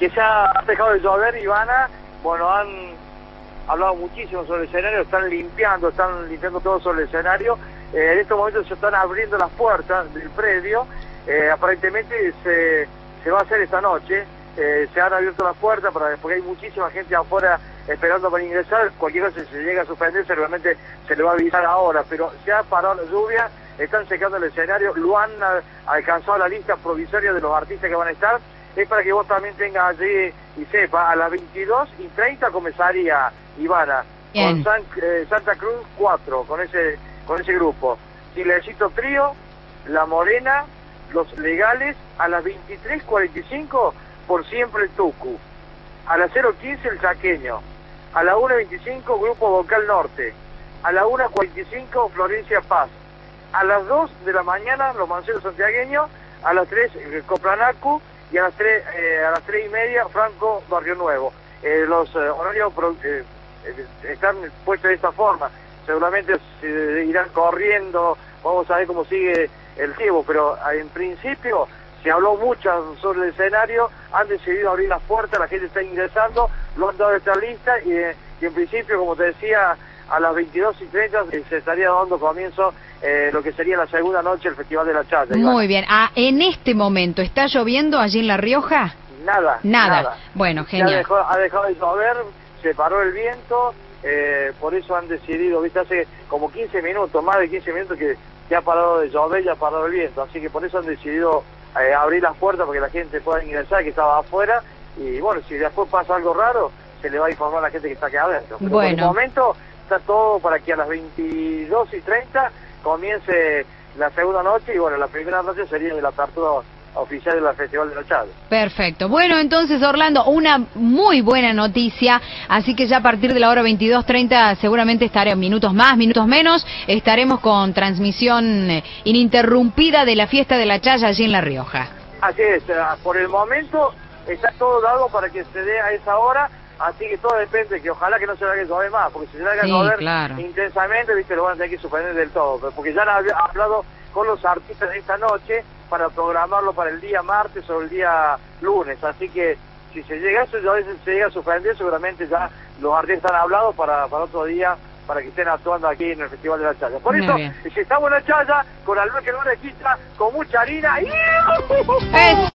que se ha dejado de llover, Ivana. Bueno, han hablado muchísimo sobre el escenario, están limpiando todo sobre el escenario. En estos momentos se están abriendo las puertas del predio. Aparentemente se va a hacer esta noche. Se han abierto las puertas porque hay muchísima gente afuera esperando para ingresar. Cualquier cosa, si se llega a suspender, seguramente se le va a avisar ahora, pero se ha parado la lluvia, están secando el escenario, lo han alcanzado la lista provisoria de los artistas que van a estar. Es para que vos también tengas allí y sepa, a las 22:30 comenzaría, Ivana, con Santa Cruz 4, con ese grupo. Silecito Trío, La Morena, Los Legales, a las 23:45, Por Siempre el Tucu, a las 0:15 El Chaqueño, a la 1:25 Grupo Vocal Norte, a la 1:45 Florencia Paz, a las 2 de la mañana Los Manceros Santiagueños, a las 3 Coplanacu y a las 3:30 Franco Barrio Nuevo. Los horarios están puestos de esta forma. Seguramente se irán corriendo, vamos a ver cómo sigue el tiempo, pero en principio se habló mucho sobre el escenario, han decidido abrir las puertas, la gente está ingresando, lo han dado esta lista y en principio, como te decía, a las 22:30 se estaría dando comienzo lo que sería la segunda noche del Festival de la Chaya. Muy bien. En este momento, ¿está lloviendo allí en La Rioja? Nada. Bueno, genial. Ha dejado de llover, se paró el viento, por eso han decidido, viste, hace como 15 minutos, más de 15 minutos que ha parado de llover y ha parado el viento, así que por eso han decidido abrir las puertas para que la gente pueda ingresar, que estaba afuera, y bueno, si después pasa algo raro, se le va a informar a la gente que está aquí adentro. Pero por el momento está todo para que a las 22:30 comience la segunda noche, y bueno, la primera noche sería de la apertura oficial del Festival de la Chaya. Perfecto. Bueno, entonces, Orlando, una muy buena noticia, así que ya a partir de la hora 22:30 seguramente estaremos, minutos más, minutos menos, estaremos con transmisión ininterrumpida de la fiesta de la Chaya allí en La Rioja. Así es, por el momento está todo dado para que se dé a esa hora, así que todo depende, que ojalá que no se haga llover más, porque si se haga llover intensamente, viste, lo van a tener que suspender del todo, porque ya han hablado con los artistas de esta noche para programarlo para el día martes o el día lunes, así que si se llega a suspender, seguramente ya los artistas han hablado para otro día, para que estén actuando aquí en el Festival de la Chaya. Por eso, si estamos en la Chaya, con Alberto Quita, con mucha harina,